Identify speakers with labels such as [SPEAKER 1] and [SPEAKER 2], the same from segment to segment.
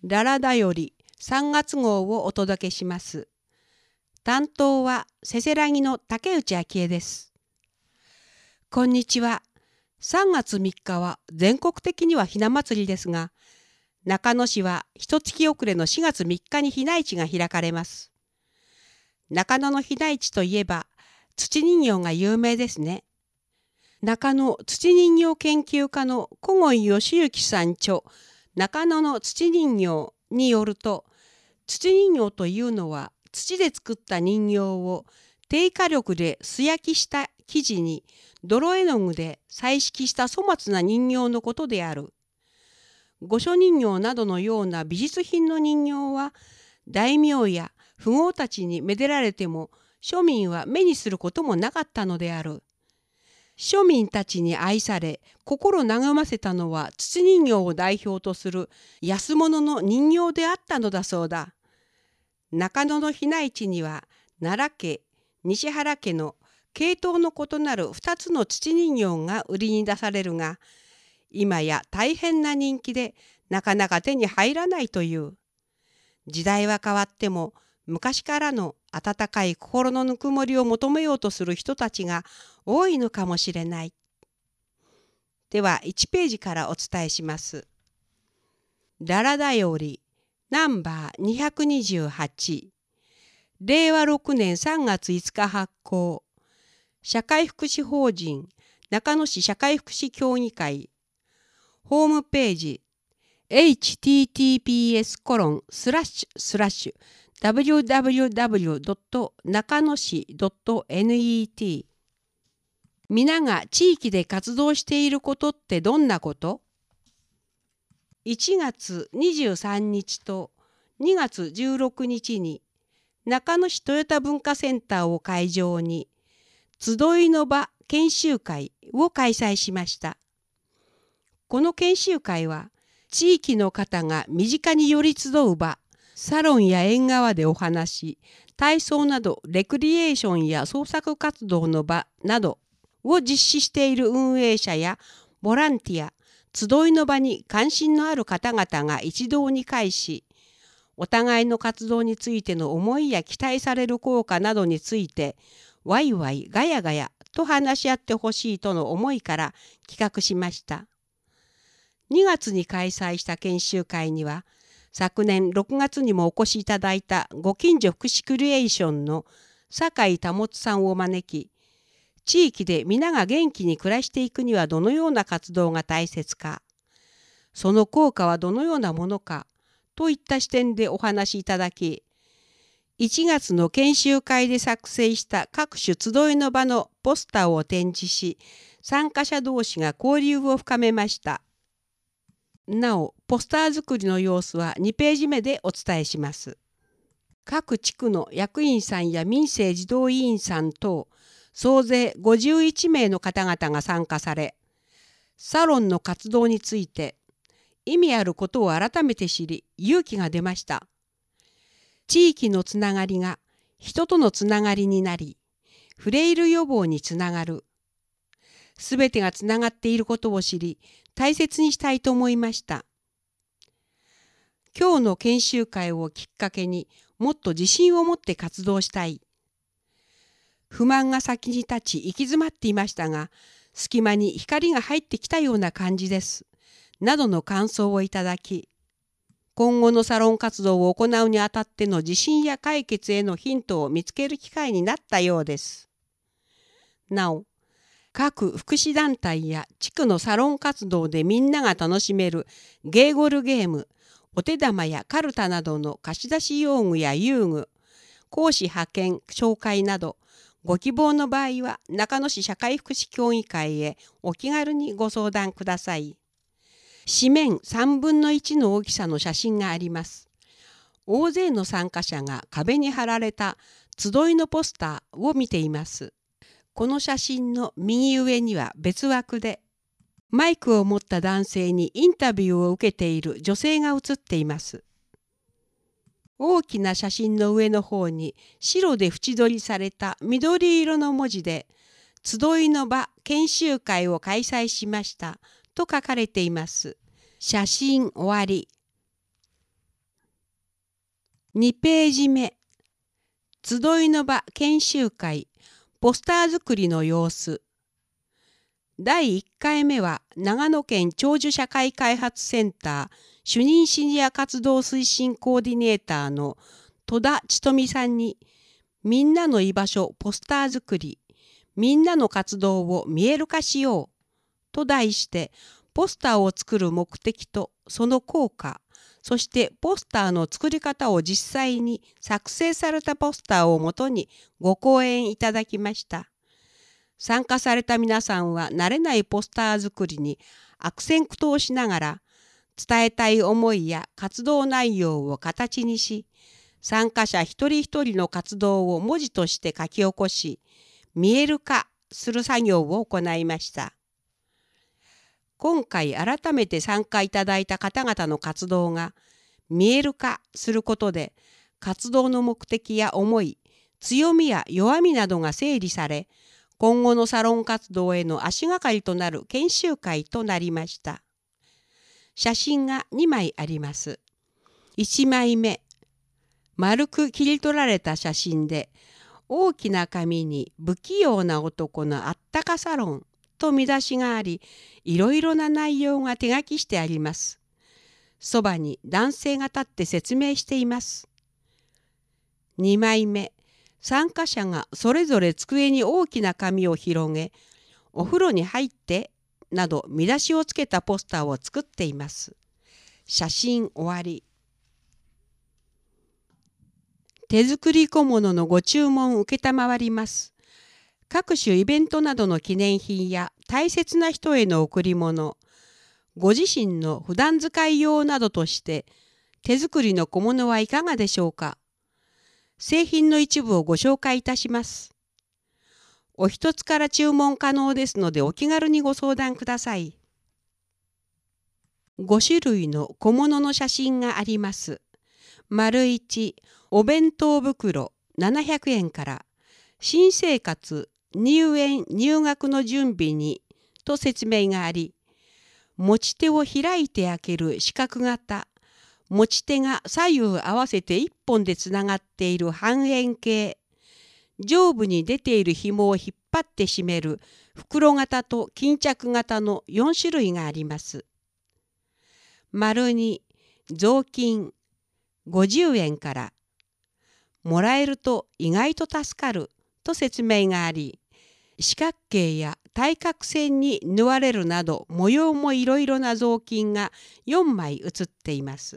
[SPEAKER 1] ララだより3月号をお届けします。担当はせせらぎの竹内昭恵です。こんにちは。3月3日は全国的にはひな祭りですが、中野市は一月遅れの4月3日にひな市が開かれます。中野のひな市といえば土人形が有名ですね。中野土人形研究家の小越義行さん著中野の土人形によると、土人形というのは土で作った人形を低火力で素焼きした生地に泥絵の具で彩色した粗末な人形のことである。御所人形などのような美術品の人形は大名や富豪たちにめでられても庶民は目にすることもなかったのである。庶民たちに愛され心和ませたのは土人形を代表とする安物の人形であったのだそうだ。中野のひな市には奈良家、西原家の系統の異なる2つの土人形が売りに出されるが、今や大変な人気でなかなか手に入らないという。時代は変わっても昔からの温かい心のぬくもりを求めようとする人たちが多いのかもしれない。では1ページからお伝えします。ララだよりナンバー228、令和6年3月5日発行、社会福祉法人中野市社会福祉協議会、ホームページ https://www.nakanoshi.net。 皆が地域で活動していることってどんなこと？ 1 月23日と2月16日に中野市トヨタ文化センターを会場に集いの場研修会を開催しました。この研修会は地域の方が身近に寄り集う場、サロンや縁側でお話、体操などレクリエーションや創作活動の場などを実施している運営者やボランティア、集いの場に関心のある方々が一堂に会し、お互いの活動についての思いや期待される効果などについてワイワイガヤガヤと話し合ってほしいとの思いから企画しました。2月に開催した研修会には、昨年6月にもお越しいただいたご近所福祉クリエーションの酒井保さんを招き、地域で皆が元気に暮らしていくにはどのような活動が大切か、その効果はどのようなものかといった視点でお話しいただき、1月の研修会で作成した各種集いの場のポスターを展示し、参加者同士が交流を深めました。なお、ポスター作りの様子は2ページ目でお伝えします。各地区の役員さんや民政児童委員さん等、総勢51名の方々が参加され、サロンの活動について意味あることを改めて知り、勇気が出ました。地域のつながりが人とのつながりになり、フレイル予防につながる。すべてがつながっていることを知り、大切にしたいと思いました。今日の研修会をきっかけにもっと自信を持って活動したい。不満が先に立ち行き詰まっていましたが、隙間に光が入ってきたような感じです。などの感想をいただき、今後のサロン活動を行うにあたっての自信や解決へのヒントを見つける機会になったようです。なお、各福祉団体や地区のサロン活動でみんなが楽しめるゲーゴルゲーム、お手玉やカルタなどの貸し出し用具や遊具、講師派遣紹介など、ご希望の場合は中野市社会福祉協議会へお気軽にご相談ください。紙面3分の1の大きさの写真があります。大勢の参加者が壁に貼られた集いのポスターを見ています。この写真の右上には別枠で、マイクを持った男性にインタビューを受けている女性が写っています。大きな写真の上の方に白で縁取りされた緑色の文字で、集いの場研修会を開催しましたと書かれています。写真終わり。 2ページ目。集いの場研修会ポスター作りの様子。第1回目は長野県長寿社会開発センター主任シニア活動推進コーディネーターの戸田千富さんにみんなの居場所ポスター作り、みんなの活動を見える化しようと題してポスターを作る目的とその効果、そしてポスターの作り方を実際に作成されたポスターをもとにご講演いただきました。参加された皆さんは慣れないポスター作りに悪戦苦闘しながら伝えたい思いや活動内容を形にし、参加者一人一人の活動を文字として書き起こし、見える化する作業を行いました。今回改めて参加いただいた方々の活動が見える化することで、活動の目的や思い、強みや弱みなどが整理され、今後のサロン活動への足がかりとなる研修会となりました。写真が2枚あります。1枚目、丸く切り取られた写真で、大きな紙に不器用な男のあったかサロンと見出しがあり、いろいろな内容が手書きしてあります。そばに男性が立って説明しています。2枚目、参加者がそれぞれ机に大きな紙を広げ、お風呂に入ってなど見出しをつけたポスターを作っています。写真終わり。手作り小物のご注文を承ります。各種イベントなどの記念品や大切な人への贈り物、ご自身の普段使い用などとして手作りの小物はいかがでしょうか。製品の一部をご紹介いたします。お一つから注文可能ですのでお気軽にご相談ください。5種類の小物の写真があります。丸1、お弁当袋700円から、新生活入園入学の準備にと説明があり、持ち手を開いて開ける四角型、持ち手が左右合わせて1本でつながっている半円形、上部に出ている紐を引っ張って締める袋型と巾着型の4種類があります。丸2、雑巾50円から、もらえると意外と助かると説明があり、四角形や対角線に縫われるなど模様もいろいろな雑巾が4枚写っています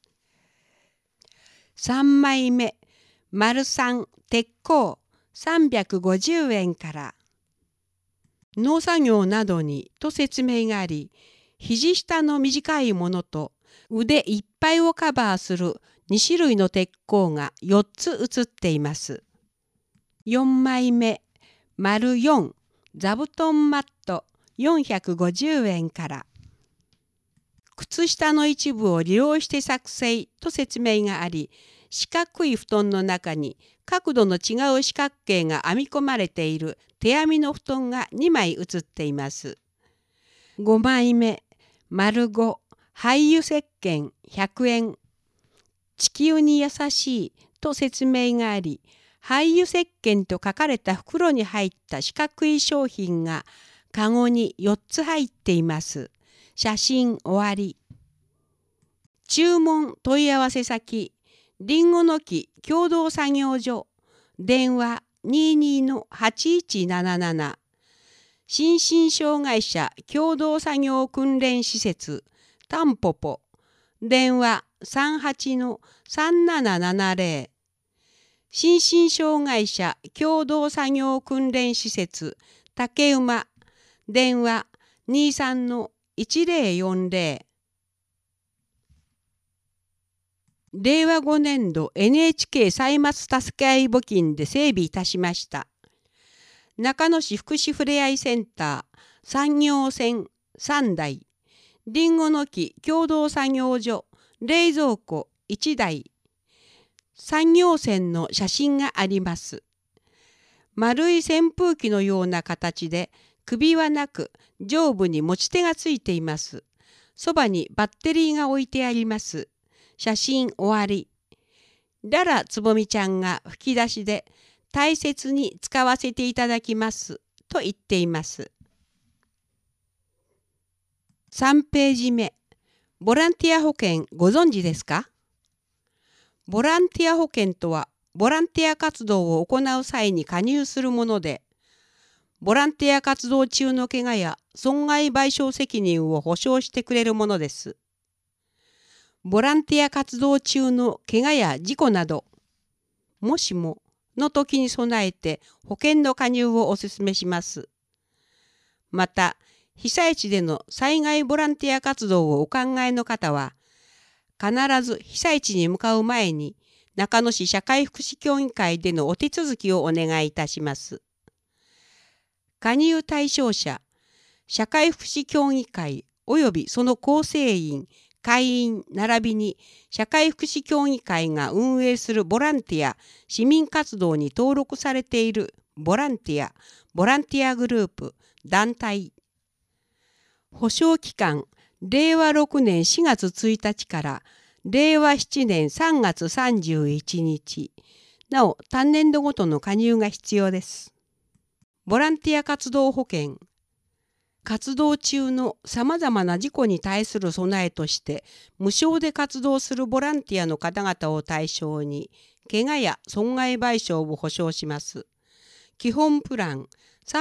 [SPEAKER 1] 。3枚目、丸3、鉄鋼350円から、農作業などにと説明があり、肘下の短いものと腕いっぱいをカバーする2種類の鉄鋼が4つ写っています。4枚目、丸4、座布団マット450円から、靴下の一部を利用して作成と説明があり、四角い布団の中に角度の違う四角形が編み込まれている手編みの布団が2枚写っています。5枚目、丸5、廃油石鹸100円。地球に優しいと説明があり、廃油石鹸と書かれた袋に入った四角い商品がカゴに4つ入っています。写真終わり。注文問い合わせ先、りんごの木共同作業所、電話22-8177、心身障害者共同作業訓練施設、タンポポ、電話38-3770、心身障害者共同作業訓練施設、竹馬、電話23-1040、令和5年度 NHK 歳末助け合い募金で整備いたしました。中野市福祉ふれあいセンター産業船3台、りんごの木共同作業所冷蔵庫1台、産業船の写真があります。丸い扇風機のような形で首はなく上部に持ち手がついています。そばにバッテリーが置いてあります。写真終わり。 ララつぼみちゃんが吹き出しで大切に使わせていただきますと言っています。3ページ目。ボランティア保険ご存知ですか？ボランティア保険とは、ボランティア活動を行う際に加入するもので、ボランティア活動中の怪我や損害賠償責任を保証してくれるものです。ボランティア活動中の怪我や事故など、もしもの時に備えて保険の加入をお勧めします。また、被災地での災害ボランティア活動をお考えの方は、必ず被災地に向かう前に、中野市社会福祉協議会でのお手続きをお願いいたします。加入対象者、社会福祉協議会及びその構成員、会員並びに社会福祉協議会が運営するボランティア、市民活動に登録されているボランティア、ボランティアグループ、団体。保証期間、令和6年4月1日から令和7年3月31日。なお、単年度ごとの加入が必要です。ボランティア活動保険。活動中のさまざまな事故に対する備えとして、無償で活動するボランティアの方々を対象に、怪我や損害賠償を保証します。基本プラン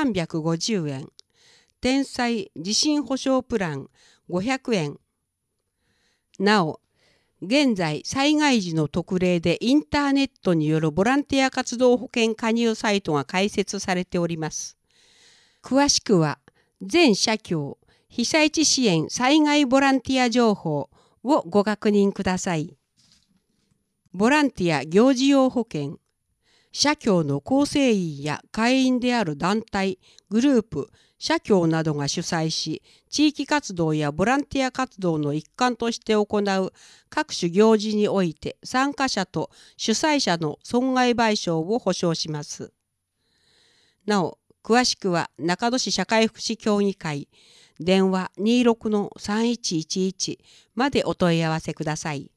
[SPEAKER 1] 350円。天災地震保障プラン500円。なお、現在災害時の特例でインターネットによるボランティア活動保険加入サイトが開設されております。詳しくは、全社協被災地支援災害ボランティア情報をご確認ください。ボランティア行事用保険。社協の構成員や会員である団体、グループ、社協などが主催し、地域活動やボランティア活動の一環として行う各種行事において参加者と主催者の損害賠償を保証します。なお、詳しくは中野市社会福祉協議会、電話 26-3111 までお問い合わせください。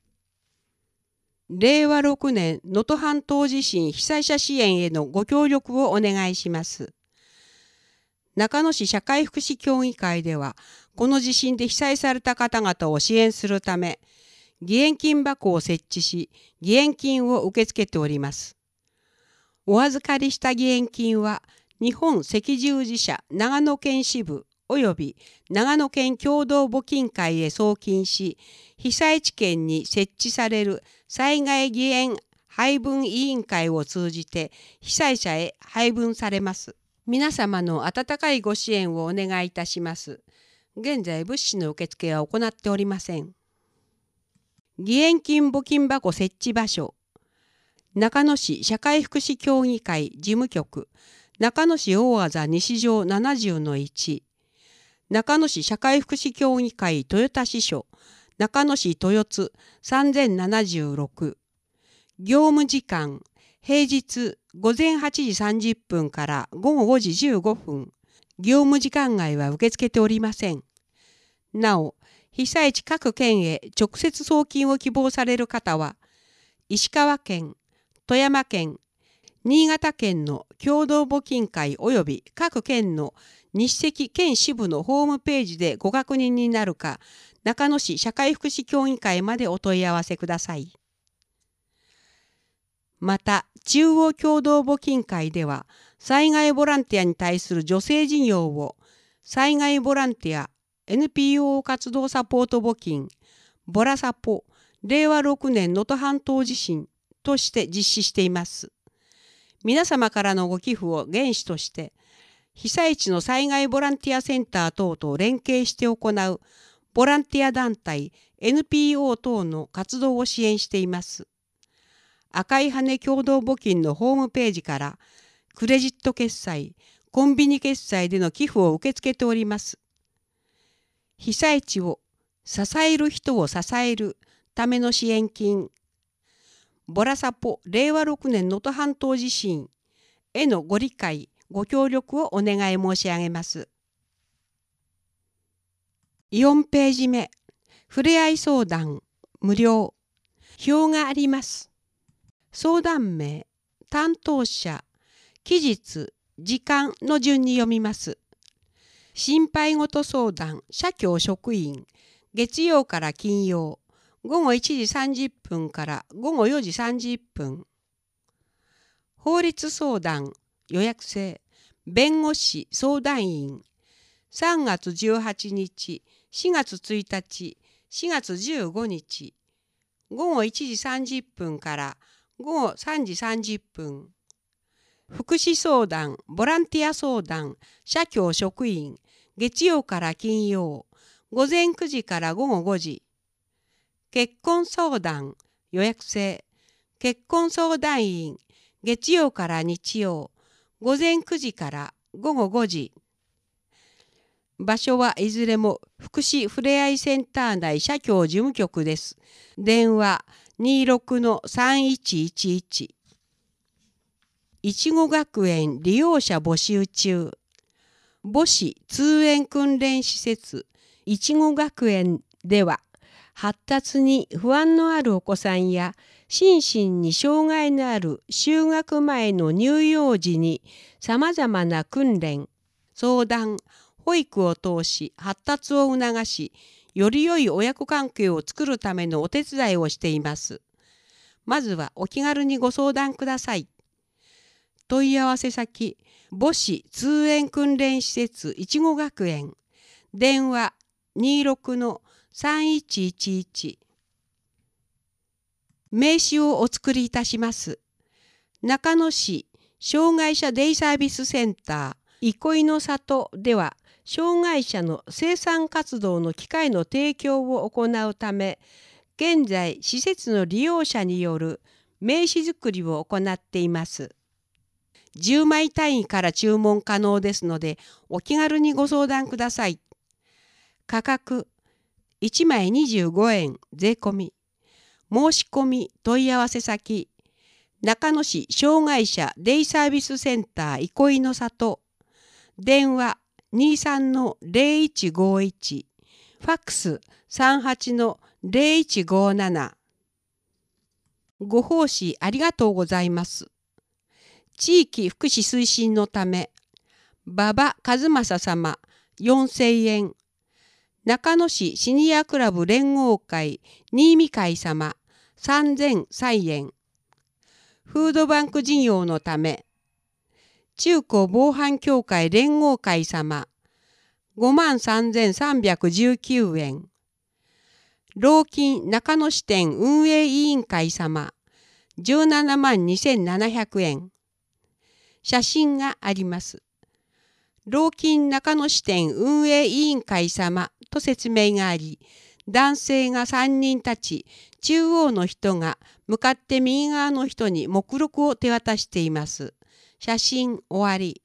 [SPEAKER 1] 令和6年能登半島地震被災者支援へのご協力をお願いします。中野市社会福祉協議会では、この地震で被災された方々を支援するため、義援金箱を設置し、義援金を受け付けております。お預かりした義援金は、日本赤十字社長野県支部及び長野県共同募金会へ送金し、被災地県に設置される災害義援配分委員会を通じて被災者へ配分されます。皆様の温かいご支援をお願いいたします。現在物資の受付は行っておりません。義援金募金箱設置場所。中野市社会福祉協議会事務局、中野市大字西条70-1、中野市社会福祉協議会豊田支所、中野市豊津3076。業務時間、平日午前8時30分から午後5時15分。業務時間外は受け付けておりません。なお、被災地各県へ直接送金を希望される方は、石川県、富山県、新潟県の共同募金会及び各県の日赤県支部のホームページでご確認になるか、中野市社会福祉協議会までお問い合わせください。また、中央共同募金会では、災害ボランティアに対する助成事業を、災害ボランティア NPO 活動サポート募金、ボラサポ、令和6年能登半島地震として実施しています。皆様からのご寄付を原資として、被災地の災害ボランティアセンター等と連携して行うボランティア団体 NPO 等の活動を支援しています。赤い羽共同募金のホームページからクレジット決済、コンビニ決済での寄付を受け付けております。被災地を支える人を支えるための支援金、ボラサポ令和6年能登半島地震へのご理解、ご協力をお願い申し上げます。4ページ目、ふれあい相談無料、表があります。 相談名、担当者、期日、時間の順に読みます。心配事相談、社協職員、月曜から金曜、午後1時30分から午後4時30分。法律相談、予約制、弁護士相談員、3月18日、4月1日、4月15日、午後1時30分から午後3時30分。福祉相談、ボランティア相談、社協職員、月曜から金曜、午前9時から午後5時。結婚相談、予約制、結婚相談員、月曜から日曜、午前9時から午後5時。場所はいずれも福祉ふれあいセンター内社協事務局です。電話26-3111。いちご学園利用者募集中。母子通園訓練施設いちご学園では、発達に不安のあるお子さんや心身に障害のある就学前の乳幼児にさまざまな訓練、相談、保育を通し発達を促し、より良い親子関係を作るためのお手伝いをしています。まずはお気軽にご相談ください。問い合わせ先、母子通園訓練施設いちご学園。電話26-3111。名刺をお作りいたします。中野市障害者デイサービスセンター憩いの里では、障害者の生産活動の機会の提供を行うため、現在施設の利用者による名刺作りを行っています。10枚単位から注文可能ですので、お気軽にご相談ください。価格1枚25円税込み。申し込み問い合わせ先、中野市障害者デイサービスセンター憩いの里。電話23-0151。ファックス38-0157。ご奉仕ありがとうございます。地域福祉推進のため、馬場和正様4000円。中野市シニアクラブ連合会新見会様3003円。フードバンク事業のため、中高防犯協会連合会様53,319円。老金中野支店運営委員会様172,700円。写真があります。老金中野支店運営委員会様と説明があり、男性が3人立ち、中央の人が向かって右側の人に目録を手渡しています。写真終わり。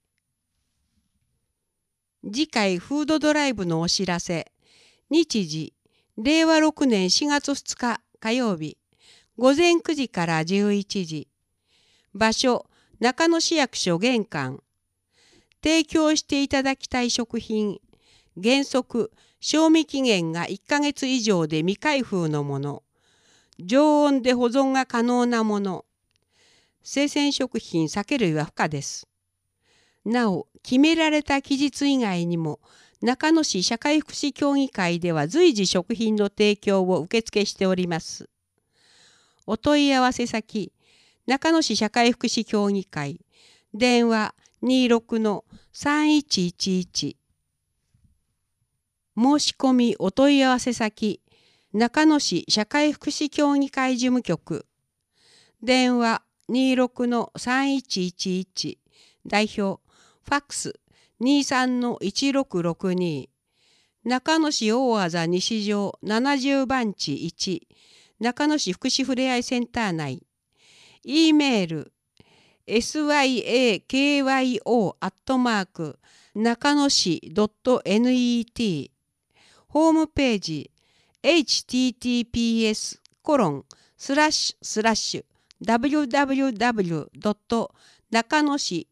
[SPEAKER 1] 次回フードドライブのお知らせ。日時、令和6年4月2日火曜日、午前9時から11時。場所、中野市役所玄関。提供していただきたい食品、原則、賞味期限が1ヶ月以上で未開封のもの、常温で保存が可能なもの、生鮮食品、酒類は不可です。なお、決められた期日以外にも、中野市社会福祉協議会では随時食品の提供を受付しております。お問い合わせ先、中野市社会福祉協議会、電話26-3111。申し込みお問い合わせ先、中野市社会福祉協議会事務局。電話26-3111。代表、ファックス23-1662。中野市大字西条70番地1。中野市福祉ふれあいセンター内。E メール、syakyo@ 中野市 .net。ホームページ https://www. 中野市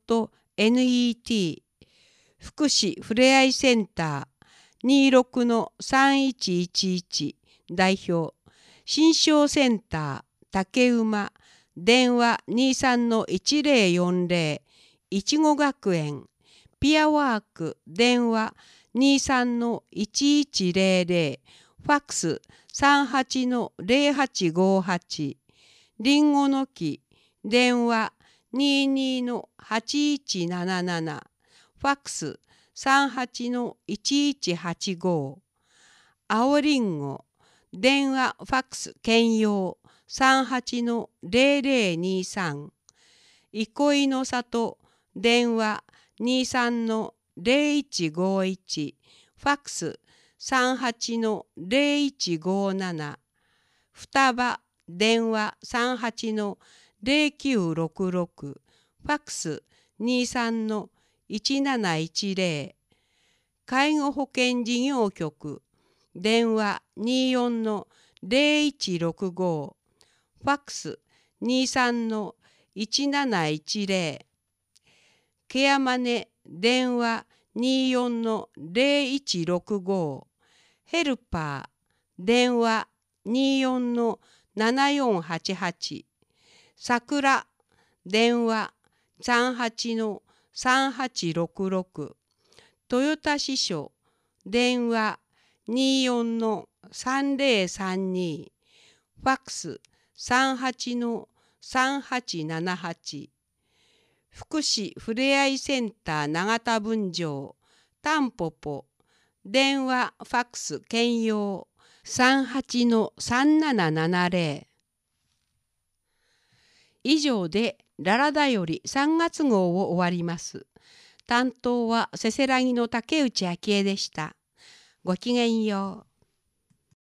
[SPEAKER 1] .net。 福祉ふれあいセンター26-3111。代表、新商センター竹馬電話23-1040、いちご学園、ピアワーク、電話23-1100、ファックス38-0858、りんごの木、電話22-8177、ファックス38-1185、青りんご、電話ファックス兼用38-0023、憩いの里、電話23-0151、ファックス38-0157、双葉、電話38-0966、ファックス23-1710、介護保険事業局、電話24-0165、ファックス23-1710、ケアマネ、電話24-0165、ヘルパー、電話24-7488、桜、電話38-3866、豊田支所、電話24-3032、ファックス38-3878、福祉ふれあいセンター永田分場、タンポポ、電話ファックス兼用38-3770。以上でララだより3月号を終わります。担当はせせらぎの竹内昭恵でした。ごきげんよう。